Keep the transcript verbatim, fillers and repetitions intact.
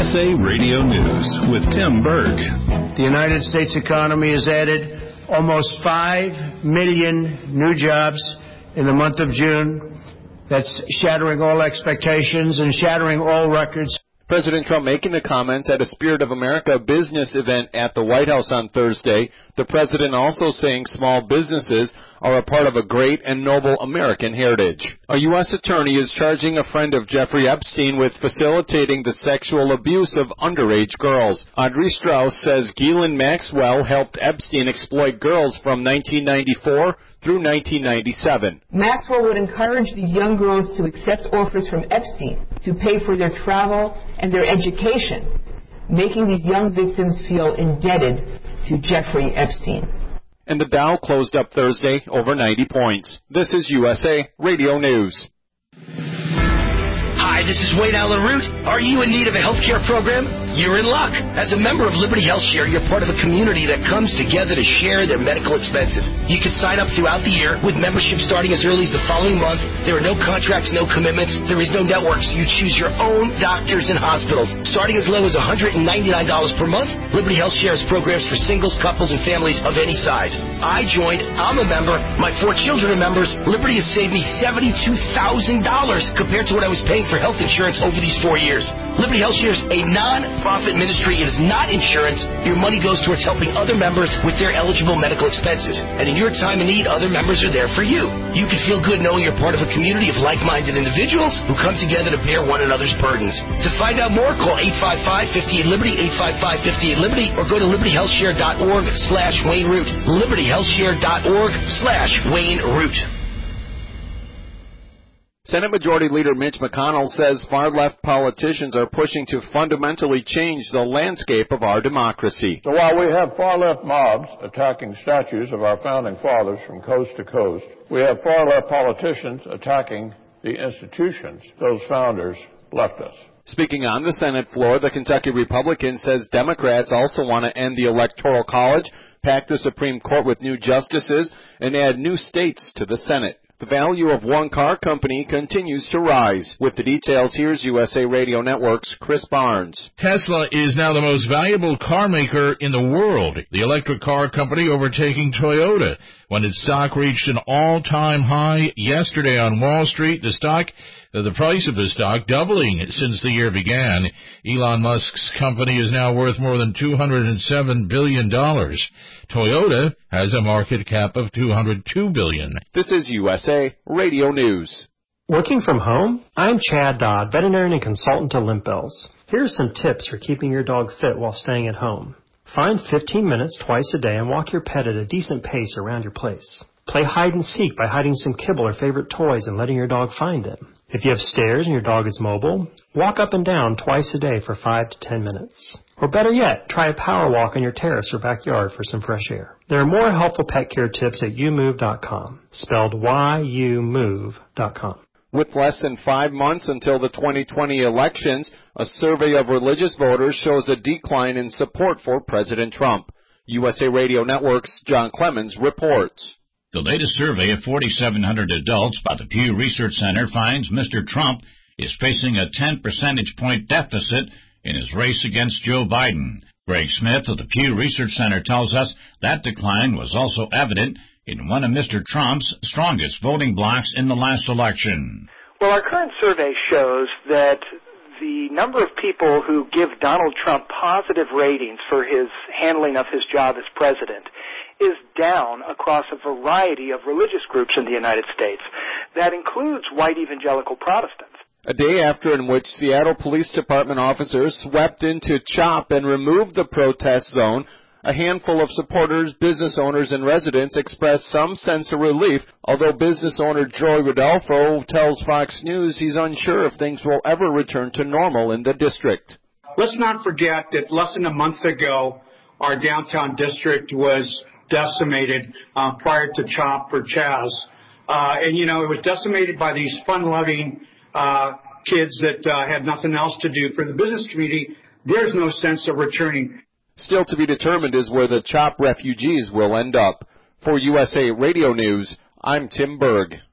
S A Radio News with Tim Berg. The United States economy has added almost five million new jobs in the month of June. That's shattering all expectations and shattering all records. President Trump making the comments at a Spirit of America business event at the White House on Thursday. The president also saying small businesses are a part of a great and noble American heritage. A U S attorney is charging a friend of Jeffrey Epstein with facilitating the sexual abuse of underage girls. Audrey Strauss says Ghislaine Maxwell helped Epstein exploit girls from nineteen ninety-four through nineteen ninety-seven. Maxwell would encourage these young girls to accept offers from Epstein to pay for their travel and their education, making these young victims feel indebted to Jeffrey Epstein. And the Dow closed up Thursday over ninety points. This is U S A Radio News. Hi, this is Wayne Allen Root. Are you in need of a health care program? You're in luck. As a member of Liberty Health Share, you're part of a community that comes together to share their medical expenses. You can sign up throughout the year with membership starting as early as the following month. There are no contracts, no commitments. There is no networks. You choose your own doctors and hospitals. Starting as low as one hundred ninety-nine dollars per month, Liberty Health Share has programs for singles, couples, and families of any size. I joined. I'm a member. My four children are members. Liberty has saved me seventy-two thousand dollars compared to what I was paying for health insurance over these four years. Liberty Health Share is a non-profit ministry. It is not insurance. Your money goes towards helping other members with their eligible medical expenses. And in your time of need, other members are there for you. You can feel good knowing you're part of a community of like-minded individuals who come together to bear one another's burdens. To find out more, call eight five five, five eight Liberty, eight five five, five eight Liberty, or go to liberty health share dot org slash Wayne Root. liberty health share dot org slash Wayne Root. Senate Majority Leader Mitch McConnell says far-left politicians are pushing to fundamentally change the landscape of our democracy. So while we have far-left mobs attacking statues of our founding fathers from coast to coast, we have far-left politicians attacking the institutions those founders left us. Speaking on the Senate floor, the Kentucky Republican says Democrats also want to end the Electoral College, pack the Supreme Court with new justices, and add new states to the Senate. The value of one car company continues to rise. With the details, here's U S A Radio Network's Chris Barnes. Tesla is now the most valuable car maker in the world, the electric car company overtaking Toyota. When its stock reached an all-time high yesterday on Wall Street, the stock, the price of the stock doubling since the year began. Elon Musk's company is now worth more than two hundred seven billion dollars. Toyota has a market cap of two hundred two billion dollars. This is U S A Radio News. Working from home? I'm Chad Dodd, veterinarian and consultant to Limp Bells. Here are some tips for keeping your dog fit while staying at home. Find fifteen minutes twice a day and walk your pet at a decent pace around your place. Play hide and seek by hiding some kibble or favorite toys and letting your dog find them. If you have stairs and your dog is mobile, walk up and down twice a day for five to ten minutes. Or better yet, try a power walk on your terrace or backyard for some fresh air. There are more helpful pet care tips at you move dot com, spelled Y U move dot com. With less than five months until the twenty twenty elections, a survey of religious voters shows a decline in support for President Trump. U S A Radio Network's John Clemens reports. The latest survey of forty-seven hundred adults by the Pew Research Center finds Mister Trump is facing a ten percentage point deficit in his race against Joe Biden. Greg Smith of the Pew Research Center tells us that decline was also evident in one of Mister Trump's strongest voting blocs in the last election. Well, our current survey shows that the number of people who give Donald Trump positive ratings for his handling of his job as president is down across a variety of religious groups in the United States. That includes white evangelical Protestants. A day after in which Seattle Police Department officers swept into CHOP and removed the protest zone, a handful of supporters, business owners, and residents expressed some sense of relief, although business owner Joey Rodolfo tells Fox News he's unsure if things will ever return to normal in the district. Let's not forget that less than a month ago, our downtown district was decimated uh, prior to CHOP or Chaz. Uh, and, you know, it was decimated by these fun-loving uh, kids that uh, had nothing else to do. For the business community, there's no sense of returning. Still to be determined is where the CHOP refugees will end up. For U S A Radio News, I'm Tim Berg.